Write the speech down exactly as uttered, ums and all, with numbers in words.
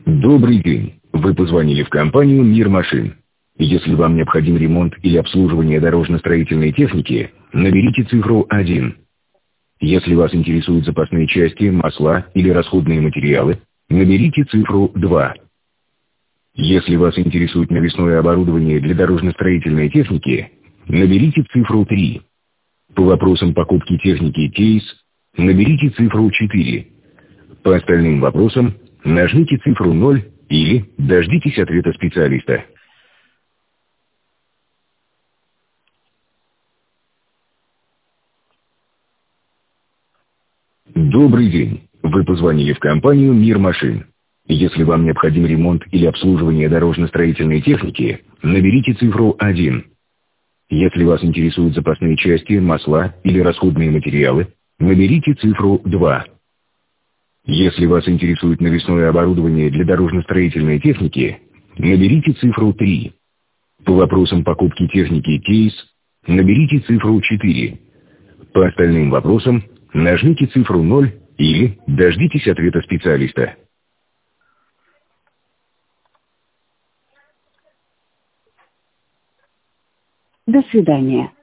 Добрый день. Вы позвонили в компанию «Мир машин». Если вам необходим ремонт или обслуживание дорожно-строительной техники, наберите цифру один. Если вас интересуют запасные части, масла или расходные материалы, наберите цифру два. Если вас интересует навесное оборудование для дорожно-строительной техники, наберите цифру три. По вопросам покупки техники кейс, наберите цифру четыре. По остальным вопросам нажмите цифру ноль или дождитесь ответа специалиста. Добрый день. Вы позвонили в компанию «Мир машин». Если вам необходим ремонт или обслуживание дорожно-строительной техники, наберите цифру один. Если вас интересуют запасные части, масла или расходные материалы, наберите цифру два. Если вас интересует навесное оборудование для дорожно-строительной техники, наберите цифру три. По вопросам покупки техники кейс, наберите цифру четыре. По остальным вопросам нажмите цифру ноль или дождитесь ответа специалиста. До свидания.